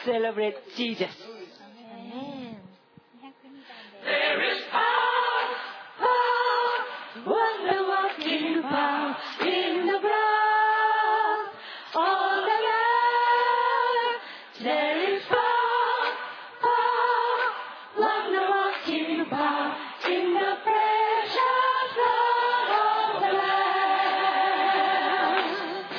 celebrate Jesus. There is power, wonder-working power in the blood of the Lamb. There is power, wonder-working power in the precious blood of the Lamb.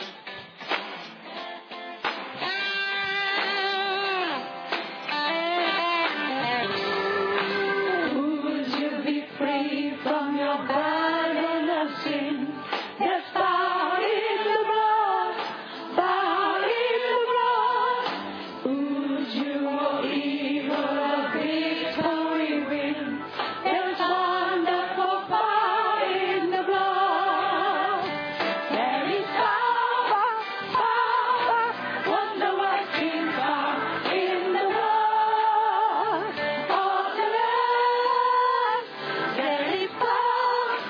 Would you be free from your burden of sin? There's power in the blood, power in the blood. Would you or evil a victory win? There's wonderful power in the blood. There is power, wonder-working power in the blood of the Lamb. There is power,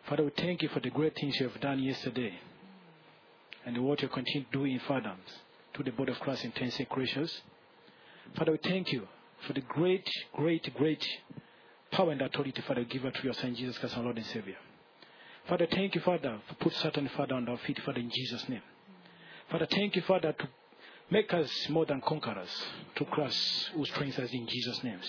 Father, we thank you for the great things you have done yesterday and what you continue doing, Father, to the body of Christ in 10 secretions. Father, we thank you for the great power and authority, Father, given to your Son Jesus Christ, our Lord and Savior. Father, thank you, Father, for put Satan, Father, on our feet, Father, in Jesus' name. Father, thank you, Father, to make us more than conquerors to Christ who strengthens us in Jesus' name.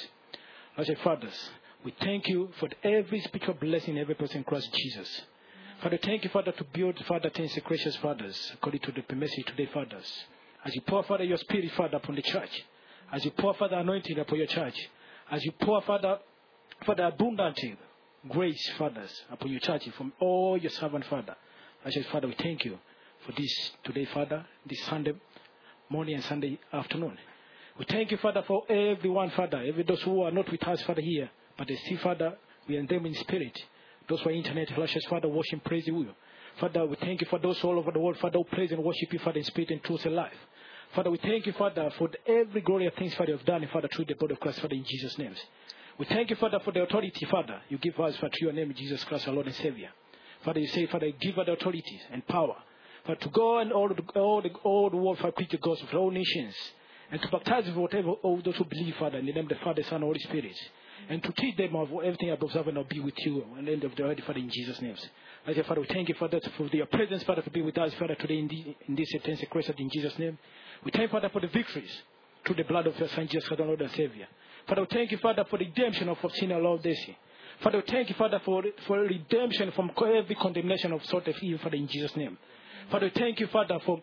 I say, Fathers, we thank you for every spiritual blessing, every person in Christ Jesus. Father, thank you, Father, to build, Father, 10 secretions, Fathers, according to the message today, Fathers. As you pour, Father, your Spirit, Father, upon the church. As you pour, Father, anointing upon your church. As you pour, Father, abundant grace, Fathers, upon your church from all your servant, Father. I say, Father, we thank you for this today, Father, this Sunday morning and Sunday afternoon. We thank you, Father, for everyone, Father, every those who are not with us, Father, here, but they see, Father, we are them in spirit. Those who are internet flashes, Father, worship, praise you. Father, we thank you for those all over the world, Father, who praise and worship you, Father, in spirit and truth and life. Father, we thank you, Father, for every glory of things, Father, you have done, Father, through the body of Christ, Father, in Jesus' name. We thank you, Father, for the authority, Father, you give us, Father, through your name, Jesus Christ, our Lord and Savior. Father, you say, Father, give us the authority and power, Father, to go and all the world, Father, preach the gospel for all nations, and to baptize with whatever all those who believe, Father, in the name of the Father, Son, and Holy Spirit, and to teach them of everything I've observed and I'll be with you at the end of the earth, Father, in Jesus' name. I say, Father, we thank you, Father, for your presence, Father, to be with us, Father, today in this 10 secretions, in Jesus' name. We thank you, Father, for the victories through the blood of your Son, Jesus Christ, our Lord and Savior. Father, we thank you, Father, for the redemption of sin and love, Daisy. Father, we thank you, Father, for redemption from every condemnation of sort of evil, Father, in Jesus' name. Father, we thank you, Father, for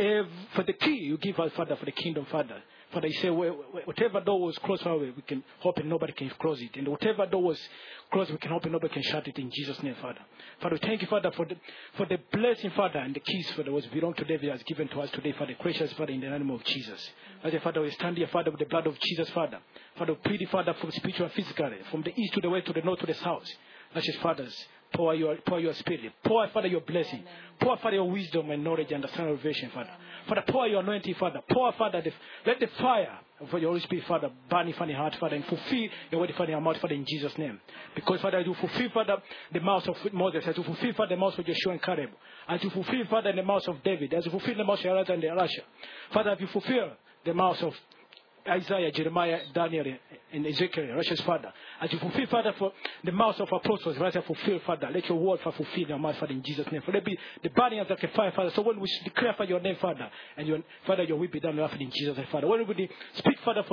the key you give us, Father, for the kingdom, Father. Father, you say, whatever door was closed, Father, we can open, nobody can close it. And whatever door was closed, we can open, nobody can shut it in Jesus' name, Father. Father, we thank you, Father, for the blessing, Father, and the keys, Father, was belong to David has given to us today, Father, gracious, Father, in the name of Jesus. As a Father, we stand here, Father, with the blood of Jesus, Father. Father, we plead, Father, for spiritual and physical, from the east to the west, to the north, to the south. Precious Fathers, pour your Spirit. Pour, Father, your blessing. Pour, Father, your wisdom and knowledge and understanding of revelation, Father. Father, pour your anointing, Father. Pour, Father, let the fire of your Holy Spirit, Father, burn in your heart, Father, and fulfill your word, Father, in your mouth, Father, in Jesus' name. Because, Father, as you fulfill, Father, the mouth of Moses, as you fulfill, Father, the mouth of Joshua and Caleb, as you fulfill, Father, the mouth of David, as you fulfill the mouth of Elijah and Elisha, Father, as you fulfill the mouth of Isaiah, Jeremiah, Daniel, and Ezekiel, righteous Father. As you fulfill, Father, for the mouth of apostles, as you fulfill, Father, let your word, Father, fulfill your mouth, Father, in Jesus' name. For there be the burning of the fire, Father. So when we declare for your name, Father, and your Father, your will be done, Father, in Jesus' name, Father. When we speak, Father,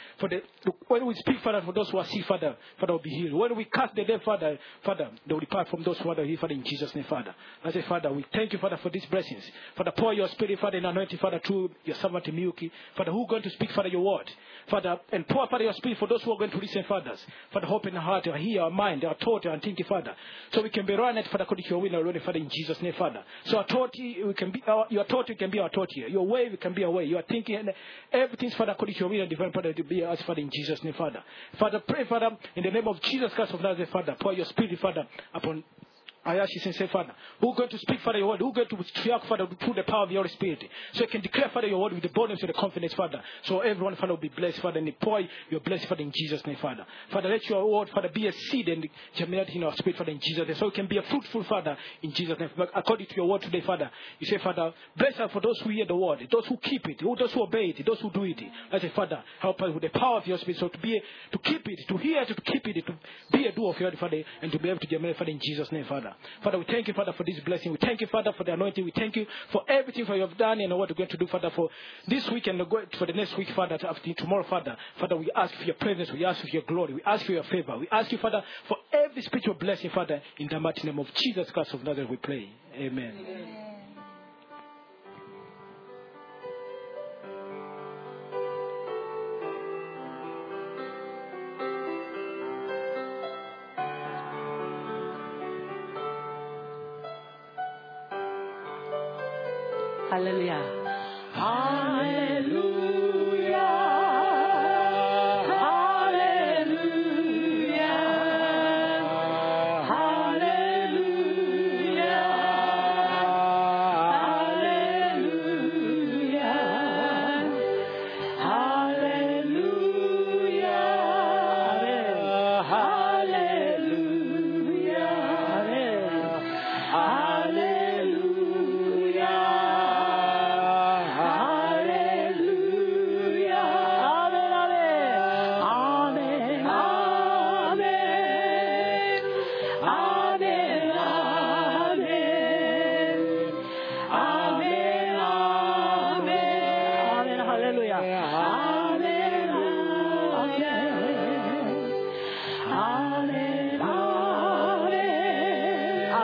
when we speak, Father, for those who are sick, Father, Father will be healed. When we cast the dead, Father, they will depart from those who are healed, Father, in Jesus' name, Father. I say, Father, we thank you, Father, for these blessings. Father, pour your Spirit, Father, and anointing, Father, through your servant Milky. Father, who is going to speak, Father, your word, Father, and pour, Father, your Spirit for those who are going to listen, Fathers. Father, open our heart, our ear, our mind, our thought, our thinking, Father. So we can be run at, Father, according to your will already, Father, in Jesus' name, Father. So our thought, your thought, can be our thought here. Your way, we can be our way. Your thinking, and everything's, Father, according to your will and divine, Father, to be us, Father, in Jesus' name, Father. Father, pray, Father, in the name of Jesus Christ of Nazareth, Father, pour your Spirit, Father, upon I ask you, say, Father, who is going to speak, Father, your word? Who is going to triumph, Father, through the power of your Spirit? So you can declare, Father, your word with the boldness and the confidence, Father. So everyone, Father, will be blessed, Father, and pour your blessing, Father, in Jesus' name, Father. Father, let your word, Father, be a seed and germinate in our spirit, Father, in Jesus' name. So it can be a fruitful, Father, in Jesus' name. According to your word today, Father, you say, Father, bless us for those who hear the word, those who keep it, those who obey it, those who do it. I say, Father, help us with the power of your Spirit, so to keep it, to hear it, to keep it, to be a doer of your word, Father, and to be able to germinate, Father, in Jesus' name, Father. Father, we thank you, Father, for this blessing. We thank you, Father, for the anointing. We thank you for everything you have done and what we're going to do, Father, for this week and for the next week, Father, after tomorrow, Father. Father, we ask for your presence. We ask for your glory. We ask for your favor. We ask you, Father, for every spiritual blessing, Father, in the mighty name of Jesus Christ of Nazareth, we pray. Amen. Amen. Hallelujah. Hallelujah. Hallelujah. Hallelujah. Hallelujah. Hallelujah. Hallelujah.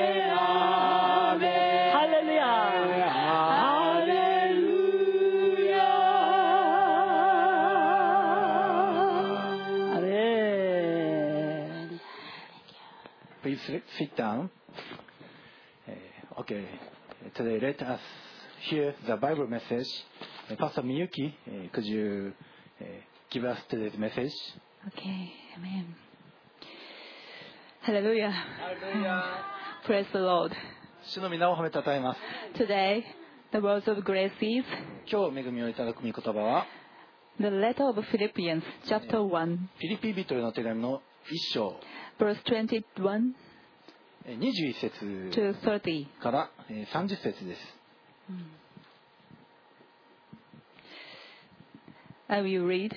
Please sit down. Okay. Today let us hear the Bible message. Pastor Miyuki, could you give us today's message? Okay, amen. Hallelujah. Hallelujah. Praise the Lord. 主の皆を褒めたたえます。 Today, the words of grace is 今日恵みをいただく御言葉は the letter of Philippians, chapter 1, フィリピ人への手紙の1章 verse 21 21節 to 30. から30節です。 I will read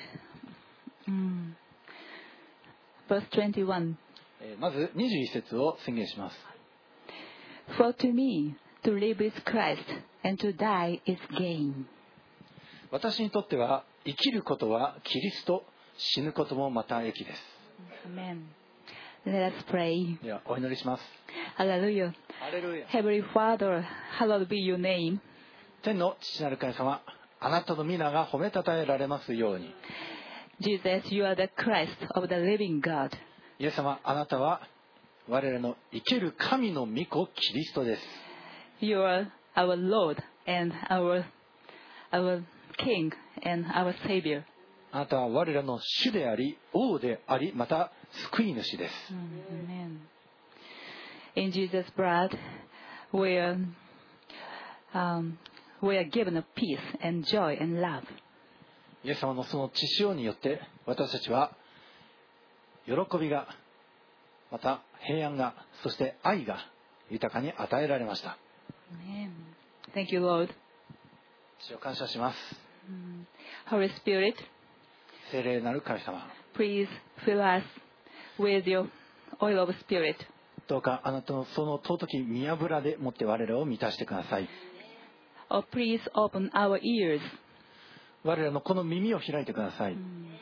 verse 21. まず21節を宣言します。 For to me, to live is Christ, and to die is gain. 私にとっては生きることはキリスト、死ぬこともまた益です。 Amen. Let us pray. ではお祈りします。 Hallelujah. ハレルヤ。 Heavenly Father, hallowed be your name. 天の父なる神様、あなたの皆が褒めたたえられますように。 Jesus, you are the Christ of the living God. イエス様、あなたは我らの生ける神の御子キリストです。 You are our Lord and our King and our Savior. あなたは我らの主であり、王であり、また救い主です。 Amen. In Jesus' blood, we are given a peace and joy and love. イエス様のその血潮によって私たちは喜びが、また平安が、そして愛が豊かに与えられました。 Amen. Thank you, Lord. 主を感謝します。 Holy Spirit, 聖霊なる神様、 please fill us with your oil of Spirit. どうかあなたのその尊き御油でもって我らを満たしてください。 Or please open our ears. 我らのこの耳を開いてください。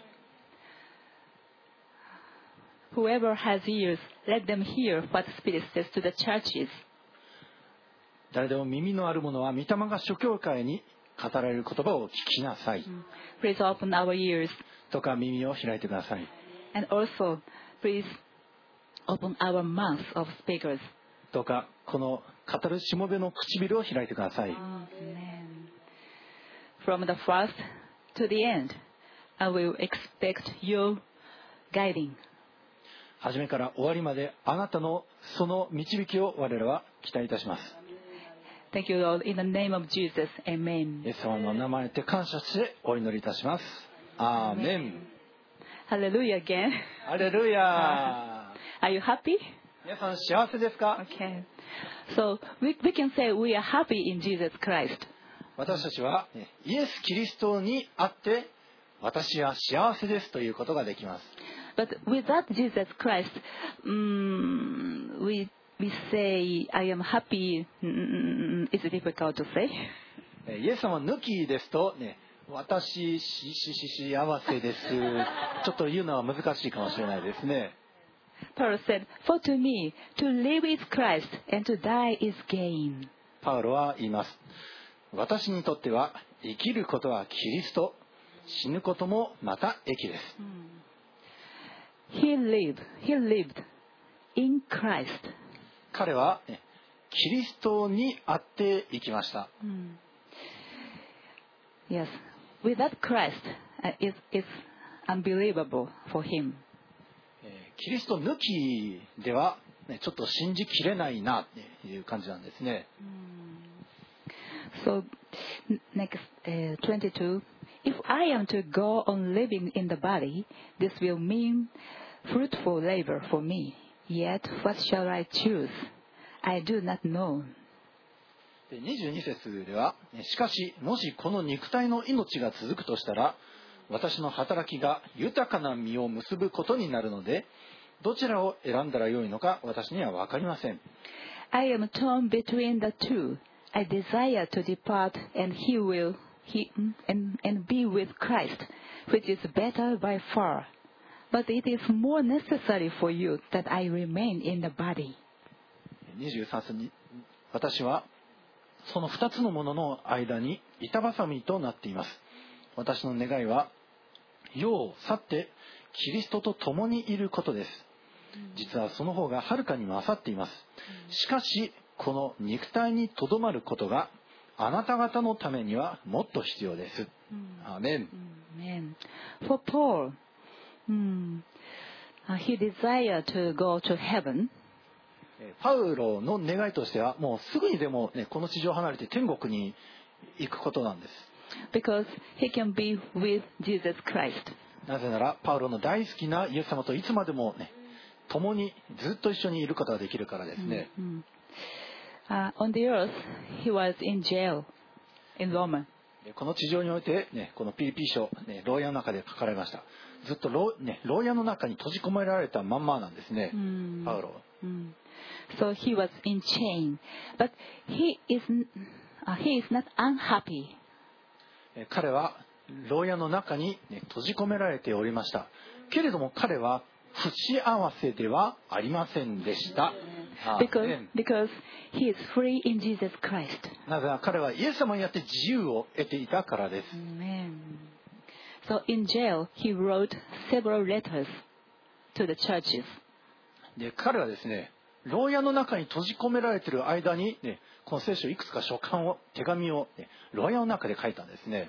Whoever has ears, let them hear what the Spirit says to the churches. 誰でも耳のある者は御霊が諸教会に語られる言葉を聞きなさい。 Please open our ears. どうか耳を開いてください。 And also, please open our mouths of speakers. どうかこの語るしもべの唇を開いてください。 Amen. From the first to the end, I will expect your guiding. 初めから終わりまであなたのその導きを我らは期待いたします。 Thank you, Lord. In the name of Jesus, Amen. イエス様の名前で感謝してお祈りいたします。アーメン。 Hallelujah again. ハレルヤ。 Are you happy? 皆さん幸せですか？ Okay. So we can say we are happy in Jesus Christ. 私たちはイエス・キリストにあって私は幸せですということができます。 But without Jesus Christ, we say I am happy. It's difficult to say. イエス様抜きですとね、私幸せです。ちょっと言うのは難しいかもしれないですね。 Paul said, "For to me, to live is Christ, and to die is gain." パウロは言います。私にとっては生きることはキリスト、死ぬこともまた益です。 He lived in Christ. 彼はキリストにあって生きました。 Yes, without Christ, it's unbelievable for him. キリスト抜きではちょっと信じきれないなっていう感じなんですね。 So, next 22. If I am to go on living in the body, this will mean fruitful labor for me. Yet, what shall I choose? I do not know. 22節では、しかし、もしこの肉体の命が続くとしたら、私の働きが豊かな実を結ぶことになるので、どちらを選んだらよいのか私には分かりません。 I am torn between the two. I desire to depart and be with Christ, which is better by far. But it is more necessary for you that I remain in the body. 23節に、私はその2つのものの間に板挟みとなっています。私の願いは世を去ってキリストと共にいることです。実はその方がはるかに勝っています。しかしこの肉体にとどまることがあなた方のためにはもっと必要です。アーメン。 Amen. For Paul, he desired to go to heaven. パウロの願いとしてはもうすぐにでも、この地上を離れて天国に行くことなんです。 Because he can be with Jesus Christ. なぜならパウロの大好きなイエス様といつまでも、共にずっと一緒にいることができるからですね。 On the earth, he was in jail in Rome. この地上において、このピリピ書、牢屋の中で書かれました。ずっと牢屋の中に閉じ込められたまんまなんですね、パウロ。 So he was in chain, but he is not unhappy. 彼は牢屋の中に、閉じ込められておりました。けれども彼は不幸せではありませんでした。 Because he is free in Jesus Christ. なぜなら彼はイエス様によって自由を得ていたからです。 So in jail, he wrote several letters to the churches. で彼はですね、牢屋の中に閉じ込められている間に、この聖書いくつか手紙を、牢屋の中で書いたんですね。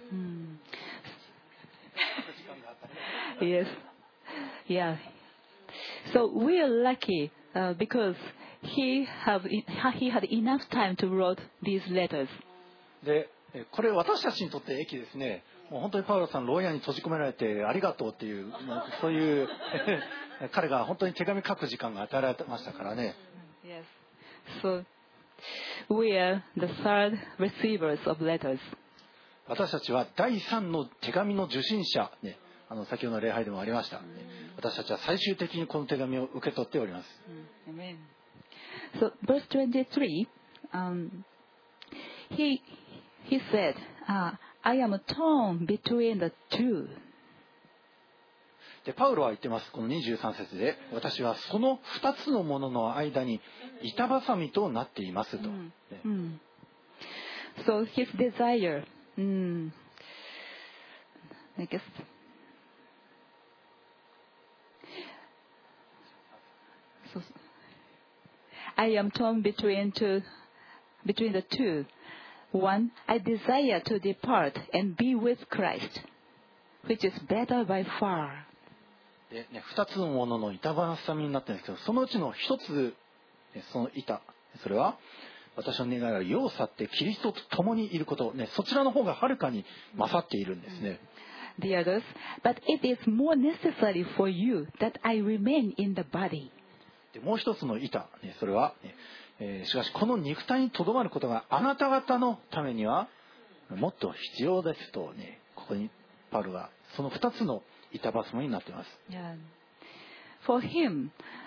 Yes. Yeah. So we are lucky because he had enough time to write these letters. で、これ私たちにとって益ですね。もう本当にパウロさん牢屋に閉じ込められてありがとうっていう、そういう彼が本当に手紙書く時間が与えられてましたからね。 Yes. So we are the third receivers of letters. 私たちは第3の手紙の受信者、先ほどの礼拝でもありました。私たちは最終的にこの手紙を受け取っております。 Amen. So verse 23, he said, I am torn between the two. でパウロは言ってます。この23節で、私はその2つのものの間に板挟みとなっていますと。 So his desire, I guess. So, I am torn between the two. One, I desire to depart and be with Christ, which is better by far. で2つのものの板挟みになってるんですけど、そのうちの1つ、その板、それは私の願いは世を去ってキリストと共にいること、そちらの方がはるかに勝っているんですね。 The others, but it is more necessary for you that I remain in the body. でもう一つの板、それは、しかしこの肉体にとどまることがあなた方のためにはもっと必要ですと、ここにパウロがその2つの板挟みになっています。 Yeah. For him,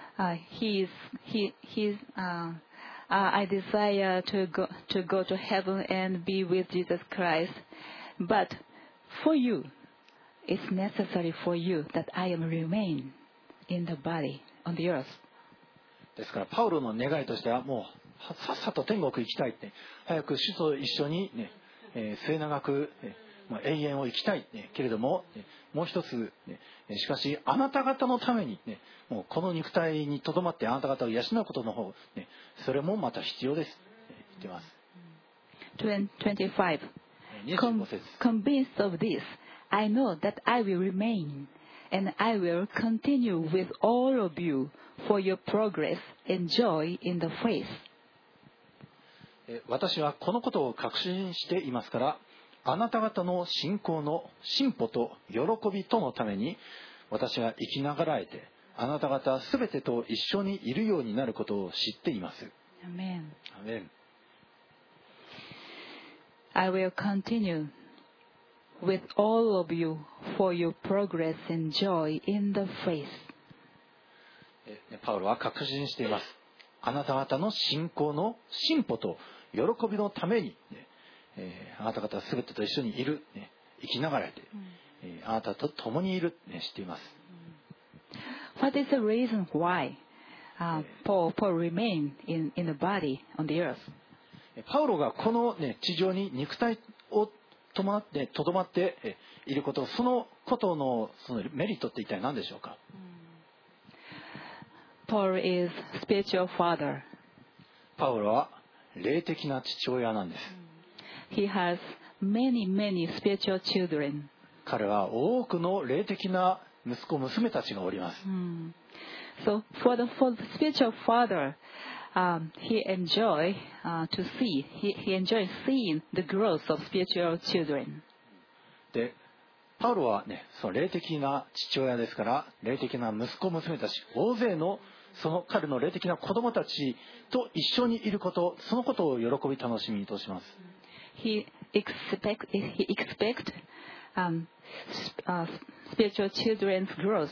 I desire to go to heaven and be with Jesus Christ, but for you, it's necessary for you that I am remain in the body on the earth. ですからパウロの願いとしてはもうさっさと天国行きたいって、早く主と一緒に、末永く、永遠を生きたい、けれども、もう一つ、しかしあなた方のために、もうこの肉体にとどまってあなた方を養うことの方、それもまた必要です、言っています。 25 Convinced of this, I know that I will remain, and I will continue with all of you for your progress and joy in the faith. 私はこのことを確信していますから、あなた方の信仰の進歩と喜びとのために、私は生きながらえて、あなた方すべてと一緒にいるようになることを知っています。 Amen. Amen. I will continue with all of you for your progress and joy in the faith. パウロは確信しています。あなた方の信仰の進歩と喜びのために、あなた方はすべてと一緒にいる、生きながらえて、あなたと共にいる、知っています。 What is the reason why Paul remained in the body on the earth? パウロがこの、地上に肉体をとどまっていること、そのことのそのメリットって一体何でしょうか？ Paul is spiritual father. パウロは霊的な父親なんです。 He has many spiritual children. 彼は多くの霊的な息子娘たちがおります。 So for the spiritual father, he enjoys seeing the growth of spiritual children. で、パウロはね、その霊的な父親ですから、霊的な息子娘たち、大勢のその彼の霊的な子供たちと一緒にいること、そのことを喜び楽しみとします。 He expect spiritual children's growth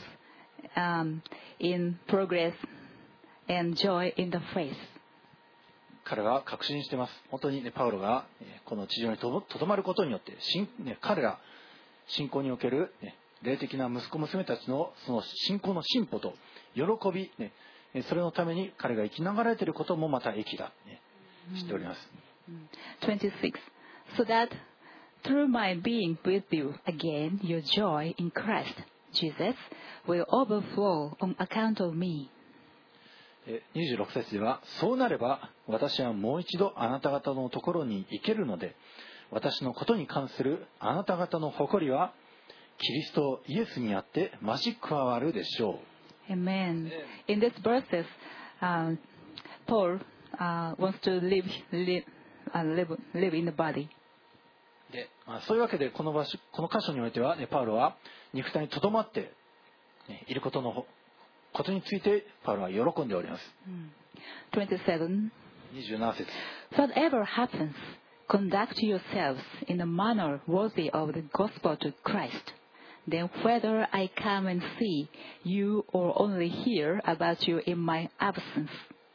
in progress and joy in the faith. 彼は確信しています。本当に、ね、パウロがこの地上にとどまることによって、彼ら信仰における、霊的な息子娘たちのその信仰の進歩と喜び、それのために彼が生きながられていることもまた益だ、知っております。 26. So that through my being with you again, your joy in Christ Jesus will overflow on account of me. 26節では、そうなれば私はもう一度あなた方のところに行けるので、私のことに関するあなた方の誇りはキリストイエスにあって増し加わるでしょう。 Amen. In these verses, Paul wants to live in the body. で、そういうわけでこの箇所においては、パウロは肉体にとどまっていることについてパウロは喜んでおります。 27. 27節。 Whatever happens, conduct yourselves in a manner worthy of the gospel to Christ. Then whether I come and see you or only hear about you in my absence.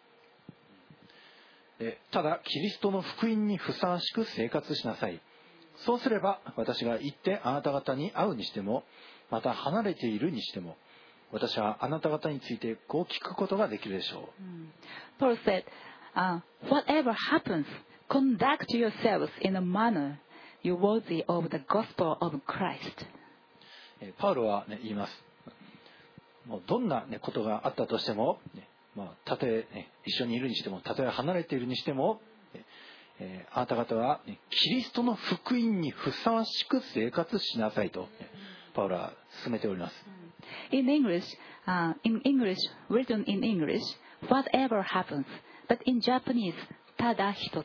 ただキリストの福音にふさわしく生活しなさい。そうすれば私が行ってあなた方に会うにしても、また離れているにしても、私はあなた方についてこう聞くことができるでしょう。 Paul said, whatever happens, conduct yourselves in a manner worthy of the gospel of Christ. パウロは、言います。もうどんな、ことがあったとしても、たとえ、一緒にいるにしても、たとえ離れているにしても、あなた方は、キリストの福音にふさわしく生活しなさいと、パウロは進めております。 In English, written in English, whatever happens, but in Japanese, ただ一つ。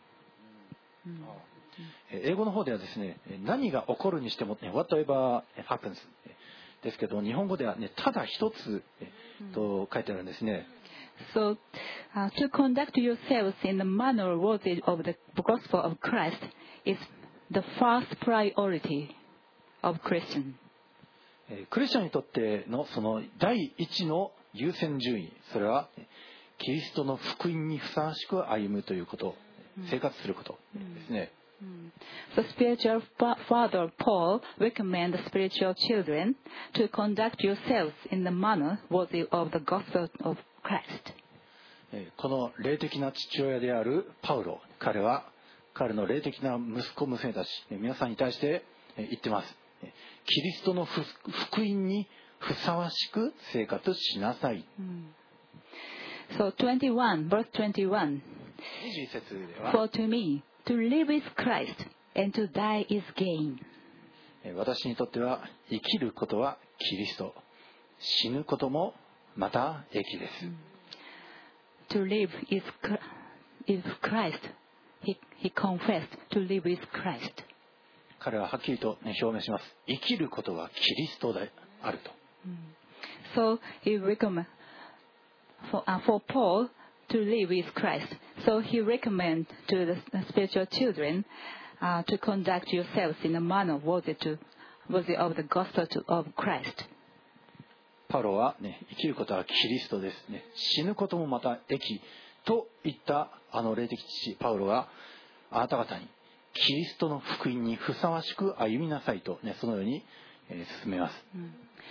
英語の方ではですね、何が起こるにしても、whatever happens ですけど、日本語ではね、ただ一つと書いてあるんですね。 So, to conduct yourselves in the manner worthy of the gospel of Christ is the first priority of Christian. クリスチャンにとってのその第一の優先順位、それはキリストの福音にふさわしく歩むということ、生活することですね。 The spiritual father Paul recommends the spiritual children to conduct yourselves in the manner worthy of the gospel of Christ. この霊的な父親であるパウロ、彼は彼の霊的な息子娘たち、皆さんに対して言ってます。キリストの福音にふさわしく生活しなさい。 So 21, verse 21. 21節では、 For to me, to live is Christ, and to die is gain. 私にとっては生きることはキリスト、死ぬこともまた益です。 To live is Christ. He confessed to live is Christ. 彼ははっきりと、表明します。生きることはキリストであると。 So he recommends for Paul to live with Christ. So he recommends to the spiritual children to conduct yourselves in a manner worthy of the gospel of Christ. パウロは、生きることはキリストです、死ぬこともまた益といった霊的父パウロがあなた方にキリストの福音にふさわしく歩みなさいと、そのように進めます。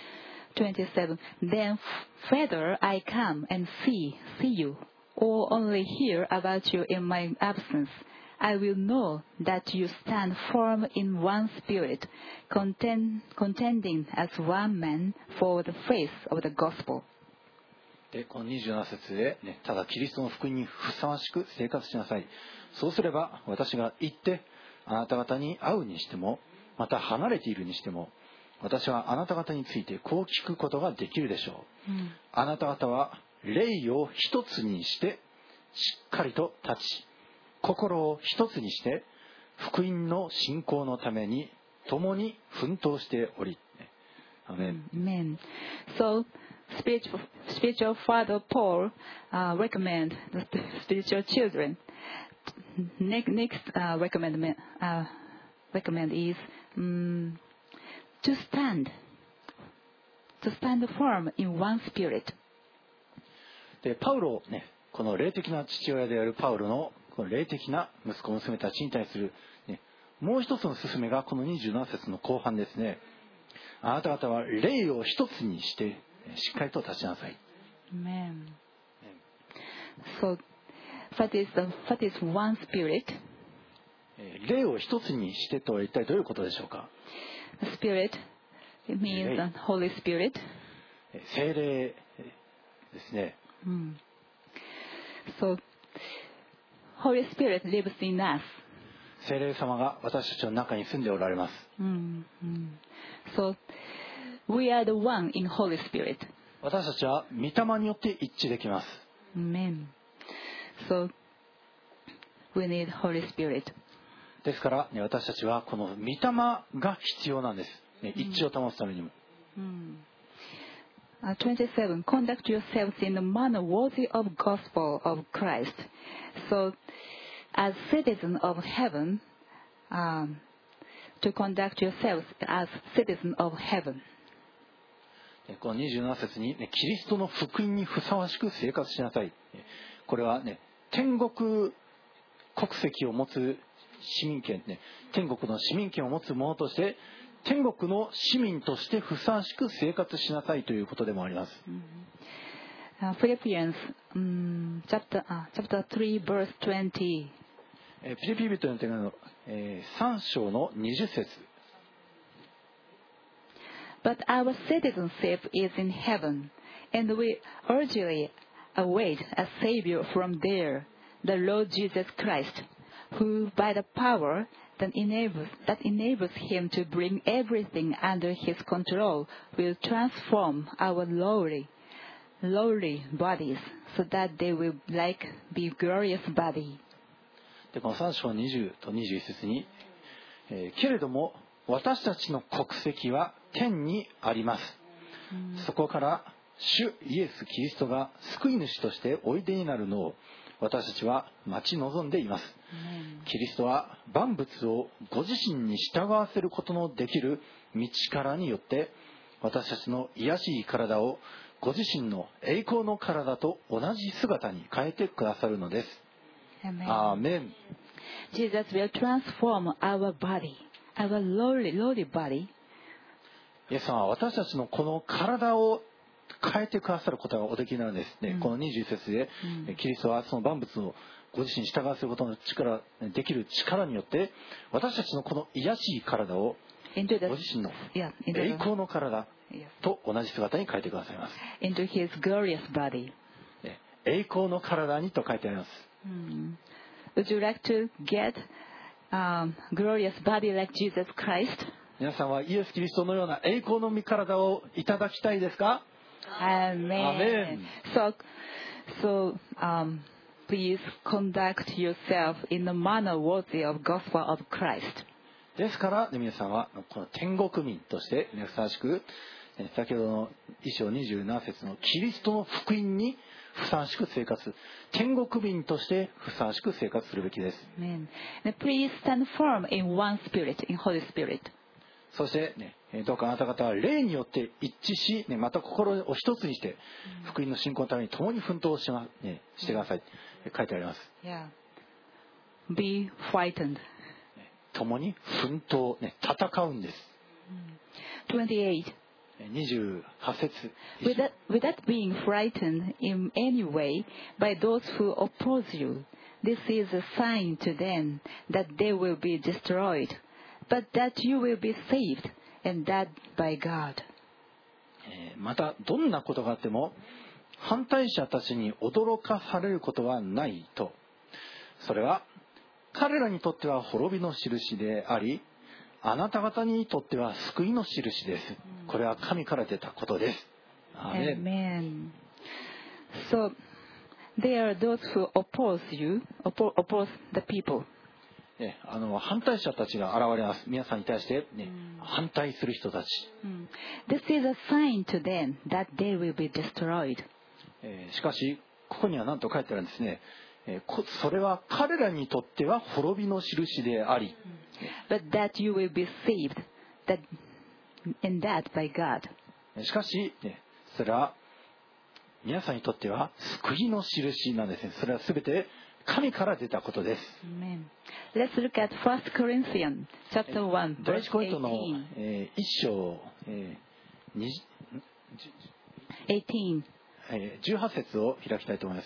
27. Then whether I come and see you, or only hear about you in my absence, I will know that you stand firm in one spirit, contending as one man for the faith of the gospel. でこの27節で、ね、ただキリストの福音にふさわしく生活しなさい。そうすれば私が行ってあなた方に会うにしても、また離れているにしても、私はあなた方についてこう聞くことができるでしょう。あなた方は霊を一つにしてしっかりと立ち、心を一つにして福音の信仰のために共に奮闘しており。アメン。 Amen. So, spiritual father Paul recommend the spiritual children. Next recommend is to stand firm in one spirit. でパウロね、この霊的な父親であるパウロのこの霊的な息子娘たちに対する、ね、もう一つの勧めがこの27節の後半ですね。あなた方は霊を一つにしてしっかりと立ちなさい。 Amen. So, what is one spirit? 霊を一つにしてとは一体どういうことでしょうか。 Spirit, it means the Holy Spirit. 聖霊ですね。 So, Holy Spirit lives in us. 聖霊様が私たちの中に住んでおられます。 So, we are the one in Holy Spirit. 私たちは御霊によって一致できます。 Amen. So, we need Holy Spirit. ですから、ね、私たちはこの御霊が必要なんです。ね、一致を保つためにも。 27. Conduct yourselves in a manner worthy of gospel of Christ. So, as citizens of heaven, to conduct yourselves as citizens of heaven. この27節に、ね、キリストの福音にふさわしく生活しなさい。これはね、天国国籍を持つ市民権、ね、天国の市民権を持つ者として天国の市民としてふさわしく生活しなさいということでもあります。 Philippians chapter 3 verse 20. ピリピリ人の手紙の3章の20節。 But our citizenship is in heaven, and we urgently await a Savior from there, the Lord Jesus Christ, who by the power that enables him to bring everything under his control will transform our lowly bodies so that they will be glorious body. でこの3章20と21節に、けれども私たちの国籍は天にあります。そこから主イエス・キリストが救い主としておいでになるのを私たちは待ち望んでいます。キリストは万物をご自身に従わせることのできる道からによって私たちの卑しい体をご自身の栄光の体と同じ姿に変えてくださるのです。アーメン。 Jesus will transform our body, our lowly body. イエス様は私たちのこの体を変えてくださることがおできになるんですね。この21節で、キリストはその万物をご自身に従わせることの力、できる力によって私たちのこの卑しい体をご自身の栄光の体と同じ姿に変えてくださいます。 Into his glorious body. 栄光の体にと書いてあります。 Would you like to get glorious body like Jesus Christ? 皆さんはイエス・キリストのような栄光の御体をいただきたいですか？ Amen. So, please conduct yourself in a manner worthy of gospel of Christ. ですから、皆さんはこの天国民として、ふさわしく、先ほどの1章27節のキリストの福音にふさわしく生活、天国民としてふさわしく生活するべきです。 Amen. Please stand firm in one spirit, in Holy Spirit. そして、どうかあなた方は霊によって一致し、また心を一つにして、福音の信仰のために共に奮闘してください。書いてあります。 Yeah. Be frightened. 共に奮闘、戦うんです。 28. 28節 Without being frightened in any way by those who oppose you, this is a sign to them that they will be destroyed, but that you will be saved, and that by God. またどんなことがあっても反対者たちに驚かされることはないと。それは彼らにとっては滅びの印であり、あなた方にとっては救いの印です。これは神から出たことです。アーメン。 So there are those who oppose you, oppose the people. 反対者たちが現れます。皆さんに対して、反対する人たち。 This is a sign to them that they will be destroyed. しかしここには何と書いてあるんですね。それは彼らにとっては滅びの印であり。 But that you will be saved, and that by God. しかし、それは皆さんにとっては救いの印なんですね。それはすべて神から出たことです。 Amen. Let's look at 1 Corinthians chapter 1, 第 verse 一コリントの 18. 一章18節を開きたいと思います。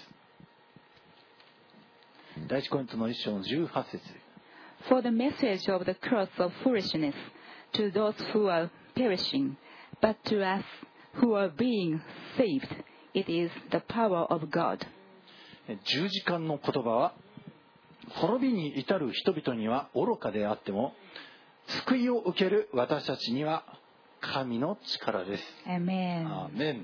第一コリントの一章の18節。 For the message of the cross of foolishness to those who are perishing, but to us who are being saved, it is the power of God. 十字架の言葉は滅びに至る人々には愚かであっても救いを受ける私たちには神の力です。 Amen. アーメン。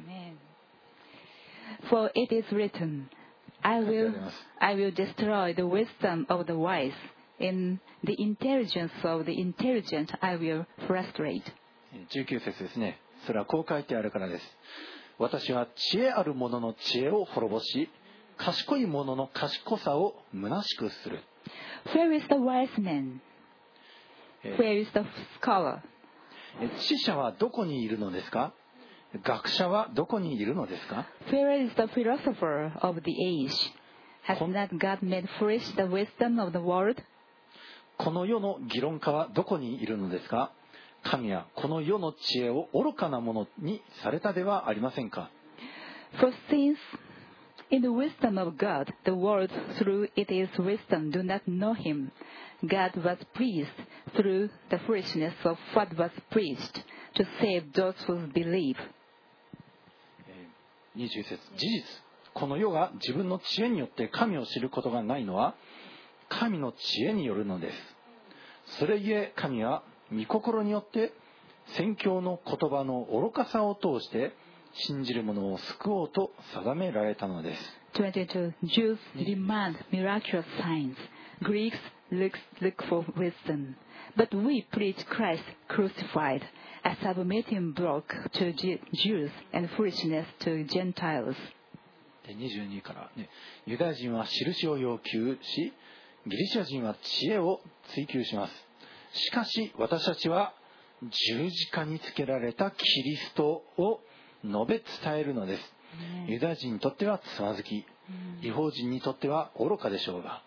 For it is written, I will destroy the wisdom of the wise, and the intelligence of the intelligent I will frustrate. 19節ですね。それはこう書いてあるからです。私は知恵ある者の知恵を滅ぼし、賢い者の賢さを虚しくする。 Where is the wise man? Where is the scholar? 知者はどこにいるのですか？学者はどこにいるのですか？ Where is the philosopher of the age? Has not God made foolish the wisdom of the world? この世の議論家はどこにいるのですか？神はこの世の知恵を愚かなものにされたではありませんか？ For since in the wisdom of God, the world through its wisdom do not know him, God was pleased through the foolishness of what was preached to save those who believe. 20節。事実、この世が自分の知恵によって神を知ることがないのは神の知恵によるのです。それゆえ神は御心によって宣教の言葉の愚かさを通して信じる者を救おうと定められたのです。 22. Jews demand miraculous signs. Greeks look for wisdom. But we preach Christ crucified, a submitting block to Jews and foolishness to Gentiles. 22からね、ユダヤ人は印を要求し、ギリシャ人は知恵を追求します。しかし私たちは十字架につけられたキリストを述べ伝えるのです。ユダヤ人にとってはつまずき、異邦人にとっては愚かでしょうが。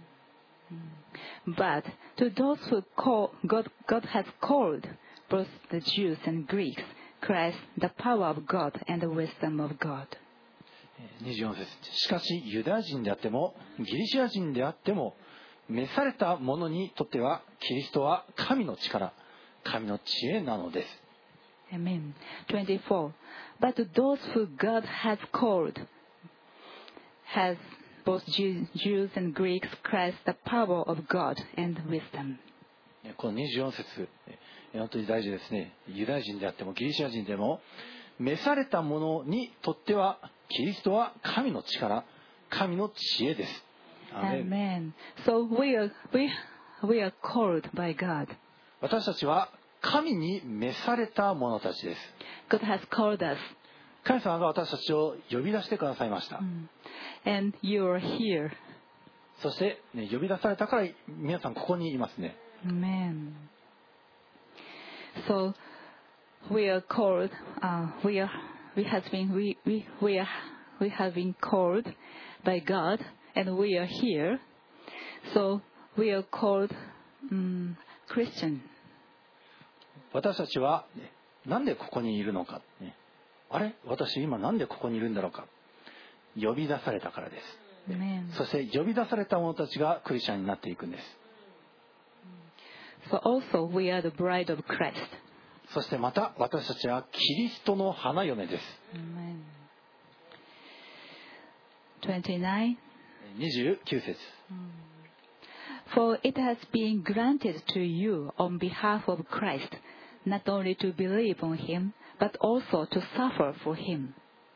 But to those who God has called, both the Jews and Greeks, Christ, the power of God and the wisdom of God. 24節。しかしユダヤ人であってもギリシャ人であっても召された者にとってはキリストは神の力、神の知恵なのです。 Amen. 24. But to those who God has called, has both Jews and Greeks, Christ, the power of God and wisdom. この24節、本当に大事ですね。ユダヤ人であってもギリシャ人でも召された者にとってはキリストは神の力、神の知恵です。 Amen. So we are called by God. 私たちは神に召された者たちです。 God has called us. 神様が私たちを呼び出してくださいました。 And you are here. そして、呼び出されたから皆さんここにいますね。 Amen. So we are called. We have been called by God, and we are here. So we are called Christian. 私たちはなんでここにいるのか、ね、あれ私今なんでここにいるんだろうか、呼び出されたからです。そして呼び出された者たちがクリスチャンになっていくんです。 So also we are the bride of Christ. そしてまた私たちはキリストの花嫁です。 29 29節。 For it has been granted to you on behalf of Christ, not only to believe on him, but also to suffer for him.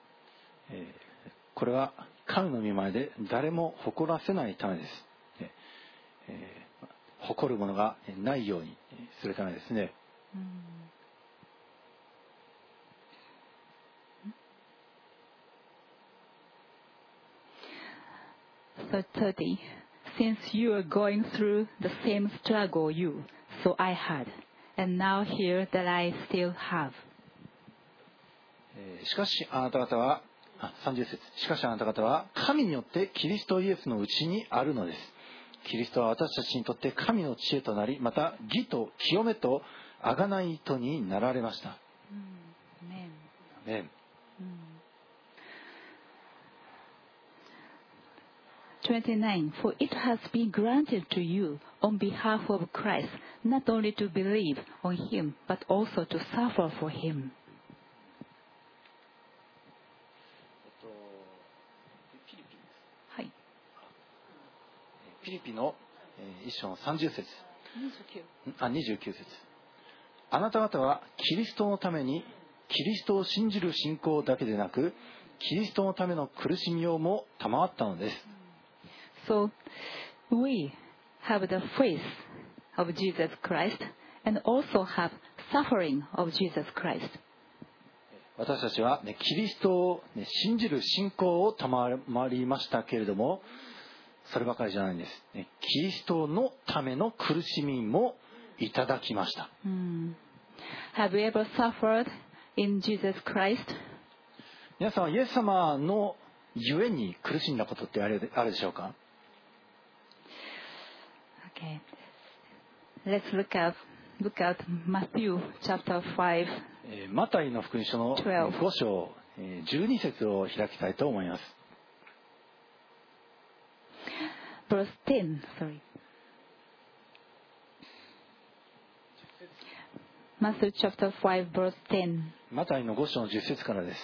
これは神の御前で誰も誇らせないためです。誇るものがないようにするためですね。 So 30. Since you are going through the same struggle you, so I had, and now hear that I still have. しかしあなた方は30節。しかしあなた方は神によってキリストイエスのうちにあるのです。キリストは私たちにとって神の知恵となり、また義と清めと贖いとになられました。アメン。 29. For it has been granted to you on behalf of Christ, not only to believe on him, but also to suffer for him. ピリピの一章の30節。29節。あなた方はキリストのためにキリストを信じる信仰だけでなく、キリストのための苦しみをも賜ったのです。 So we have the faith of Jesus Christ and also have suffering of Jesus Christ. 私たちは、キリストを、信じる信仰を賜りましたけれども、そればかりじゃないんです。キリストのための苦しみもいただきました。 Have you ever suffered in Jesus Christ? 皆さんはイエス様のゆえに苦しんだことってあるでしょうか？ Okay. Let's look at Matthew chapter 5. マタイの福音書の5章12節を開きたいと思います。 Verse 10, sorry. Matthew chapter 5, verse 10. マタイの5章の10節からです。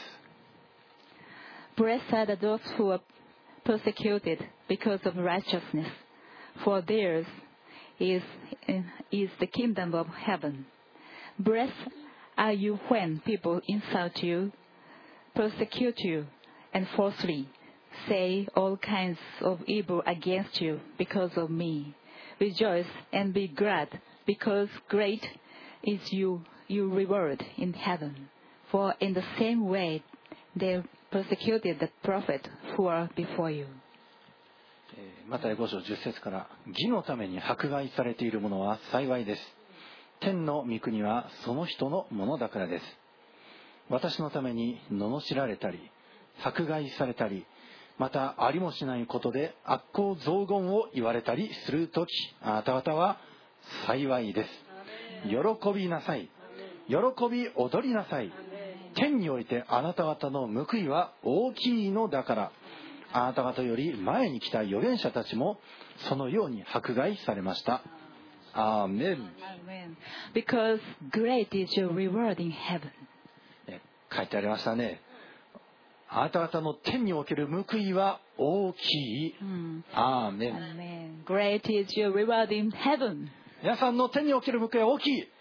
Blessed are those who are persecuted because of righteousness, for theirs is the kingdom of heaven. Blessed are you when people insult you, persecute you, and falsely say all kinds of evil against you because of me. Rejoice and be glad, because great is your reward in heaven. For in the same way they persecuted the prophet who are before you. マタイ5章10節から、義のために迫害されている者は幸いです。天の御国はその人のものだからです。私のために罵られたり、迫害されたり、またありもしないことで悪行雑言を言われたりするとき、あなた方は幸いです。喜びなさい。喜び踊りなさい。天においてあなた方の報いは大きいのだから。あなた方より前に来た預言者たちもそのように迫害されました。アーメン。 Because great is your reward in heaven. 書いてありましたね。あなた方の天における報いは大きい。アーメン。 Great is your reward in heaven. 皆さんの天における報いは大きい。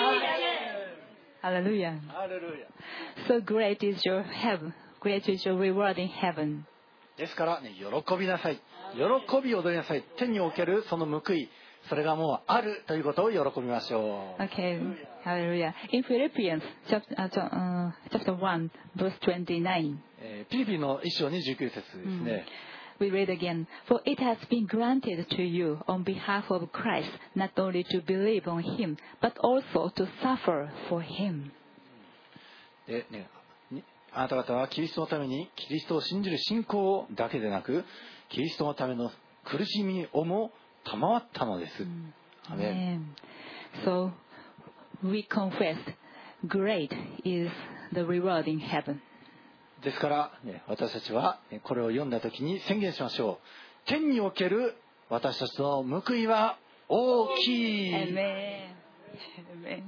Hallelujah. So great is your heaven. Great is your reward in heaven. ですからね、喜びなさい。喜び踊りなさい。天におけるその報い、それがもうあるということを喜びましょう。 Okay. Hallelujah. In Philippians chapter 1, verse 29. ピリピの1章29節ですね。 We read again. For it has been granted to you on behalf of Christ, not only to believe on him, but also to suffer for him. でね、あなた方はキリストのためにキリストを信じる信仰だけでなく、キリストのための苦しみをも賜ったのです。アメン。 So we confess great is the reward in heaven. ですから、ね、私たちはこれを読んだ時に宣言しましょう。天における私たちの報いは大きい。 Amen. Amen.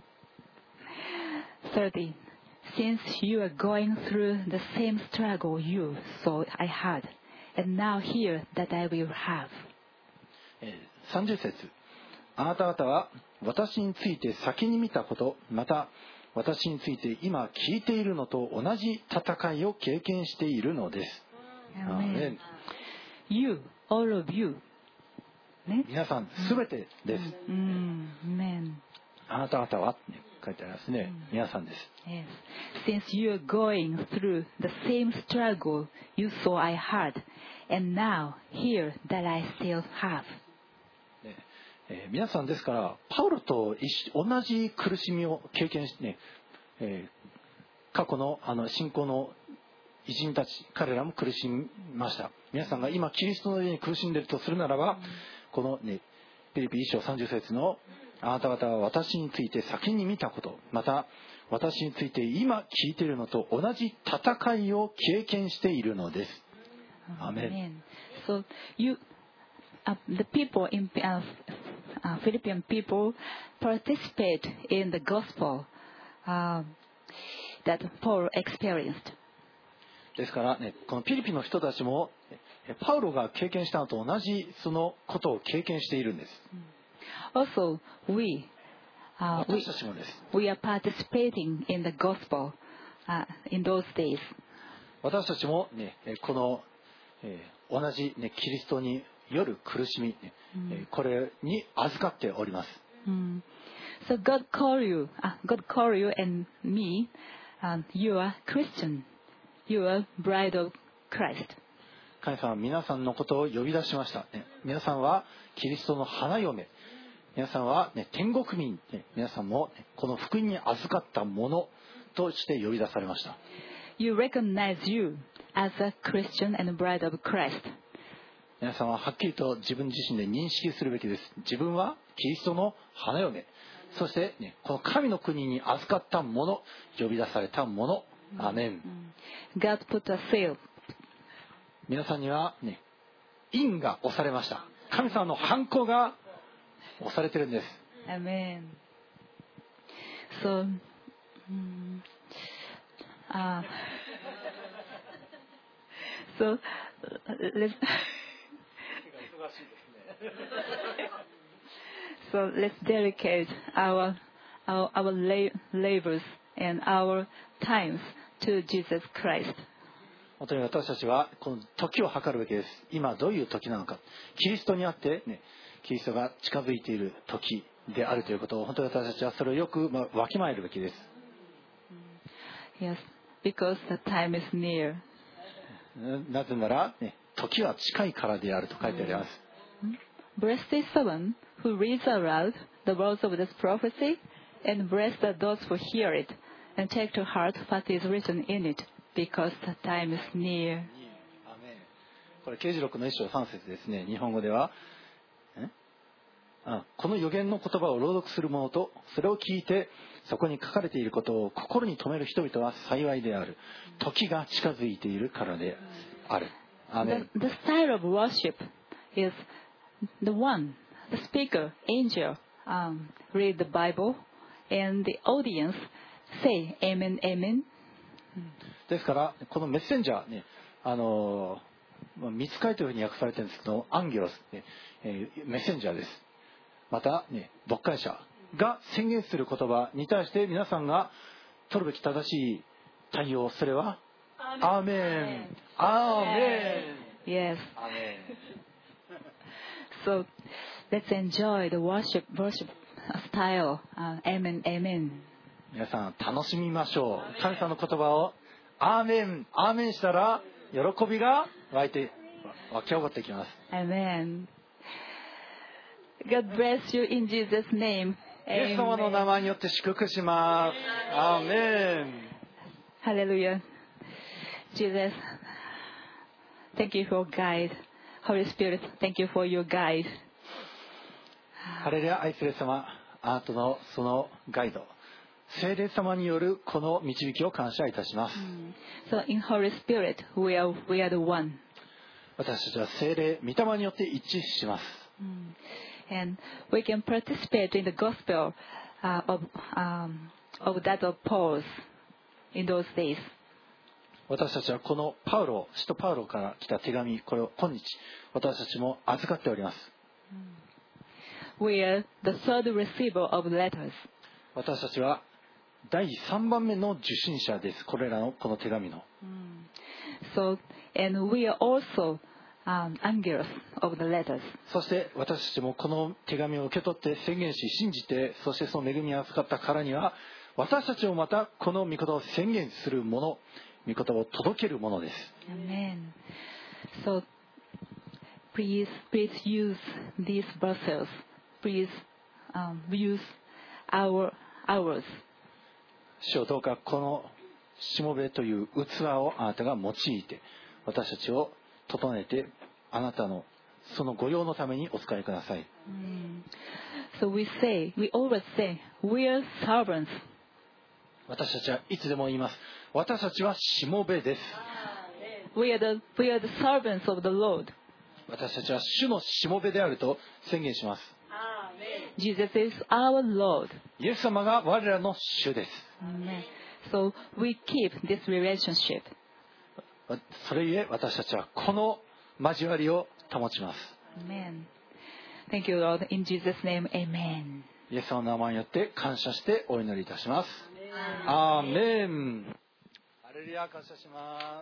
30. Since you are going through the same struggle you saw I had, and now hear that I will have. 30節。あなた方は私について先に見たこと、また私について今聞いているのと同じ戦いを経験しているのです。 Amen. You, all of you. ね、 皆さんすべてです。 Amen. あなた方は、ね、書いてありますね。皆さんです。 Yes. Since you are going through the same struggle you saw I had, and now hear that I still have. 皆さんですからパウロと同じ苦しみを経験してね、過去の信仰の偉人たち彼らも苦しみました。皆さんが今キリストの家に苦しんでいるとするならば、このねフィリピ1章30節のあなた方は私について先に見たこと、また私について今聞いているのと同じ戦いを経験しているのです。アーメン。 So the people in Philippian people participate in the gospel that Paul experienced. ですからね、このフィリピンの人たちもパウロが経験したのと同じそのことを経験しているんです。 Also, we 私たちもです。 we are participating in the gospel in those days. 私たちもね、この、同じ、ね、キリストによる苦しみ、これに預かっております。 So God call you and me, you are Christian, you are bride of Christ. 神様は皆さんのことを呼び出しました。皆さんはキリストの花嫁。皆さんは、ね、天国民、ね、皆さんも、ね、この福音に預かったものとして呼び出されました。 You recognize you as a Christian and a bride of Christ. 皆さんははっきりと自分自身で認識するべきです。自分はキリストの花嫁。そして、ね、この神の国に預かったもの、呼び出されたもの。アーメン。 God put a seal. 皆さんには、ね、印が押されました。神様のハンコが押されてるんです。 Amen. So, so let's dedicate our labors and our times to Jesus Christ. 本当に私たちはこの時を計るべきです。今どういう時なのか。キリストにあって、ね、キリストが近づいている時であるということを本当に私たちはそれをよくわきまえるべきです。 Yes, because the time is near. なぜなら、ね、時は近いからであると書いてあります。 Blessed is someone who reads aloud the words of this prophecy, and blessed are those who hear it and take to heart what is written in it, because the time is near. これ啓示録の1章3節ですね。日本語ではこの預言の言葉を朗読する者とそれを聞いてそこに書かれていることを心に留める人々は幸いである。時が近づいているからである。アーメン。 The style of worship is the one, the speaker, angel, read the Bible, and the audience say Amen, Amen. ですからこのメッセンジャーね、御使いというふうに訳されてるんですけど、アンゲロス、ね、メッセンジャーです。また、ね、牧会者が宣言する言葉に対して皆さんが取るべき正しい対応、それはアーメン、アーメン。 Yes. So let's enjoy the worship style. Amen, Amen. 皆さん楽しみましょう。神様の言葉をアーメン、アーメンしたら喜びが湧き上がってきます。 Amen. God bless you in Jesus' name. イエス様の名前によって祝福します。アーメン。 Hallelujah. Jesus, thank you for guide. Holy Spirit, thank you for your guide. ハレルヤ、愛する様、あなたのそのガイド、 聖霊様によるこの導きを感謝いたします。 So in Holy Spirit, we are the one. 私たちは聖霊、御霊によって一致します。 And we can participate in the gospel of that of Paul's in those days. 私たちはこの使徒パウロから来た手紙、これを今日、私たちも預かっております。 We are the third receiver of letters. 私たちは第3番目の受信者です。これらのこの手紙の。 So, and we are also angels of the letters. そして私たちもこの手紙を受け取って宣言し、信じて、そしてその恵みを預かったからには、私たちもまたこの御言葉を宣言するもの、御言葉を届けるものです。 Amen. So, please use these verses. Please use ours. 主よ、どうかこのしもべという器をあなたが用いて、私たちを整えて、あなたのその御用のためにお使いください。 So we always say, we are servants. 私たちはいつでも言います。私たちはしもべです。 We are the servants of the Lord. 私たちは主のしもべであると宣言します。 Jesus is our Lord. イエス様が我らの主です。 So we keep this relationship. それゆえ私たちはこの交わりを保ちます。 Amen. Thank you, Lord. In Jesus' name, Amen. イエス様の名前によって感謝してお祈りいたします。アーメン。ハレルヤ、感謝します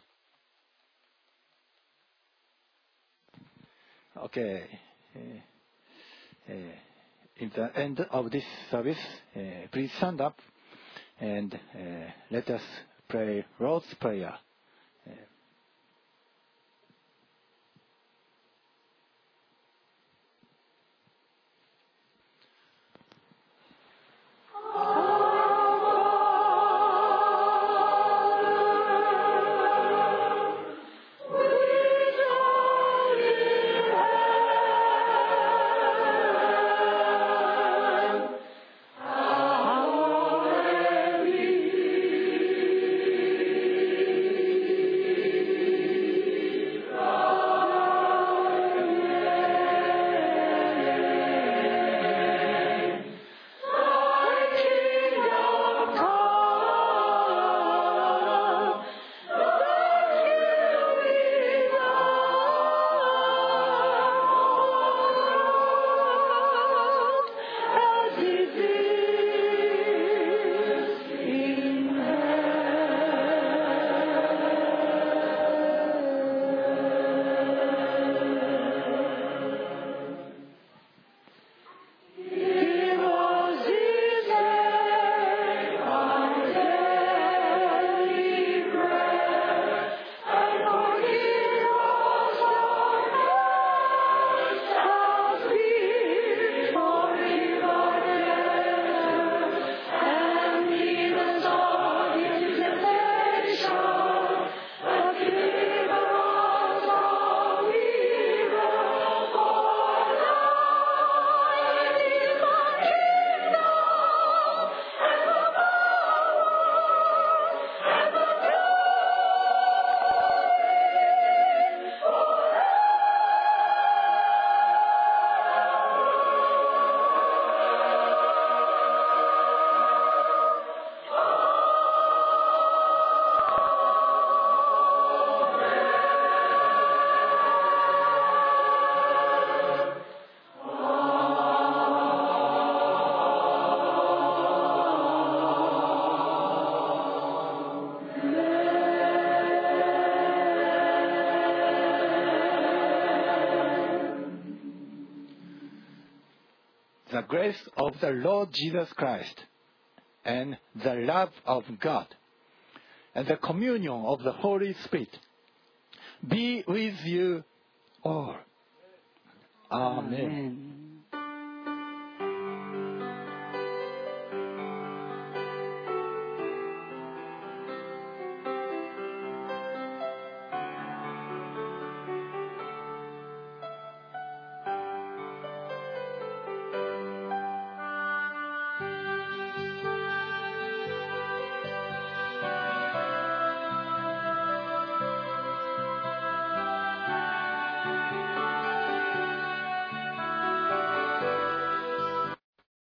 。Okay. In the end of this service, please stand up and let us pray Lord's Prayer. The grace of the Lord Jesus Christ and the love of God and the communion of the Holy Spirit be with you all. Amen.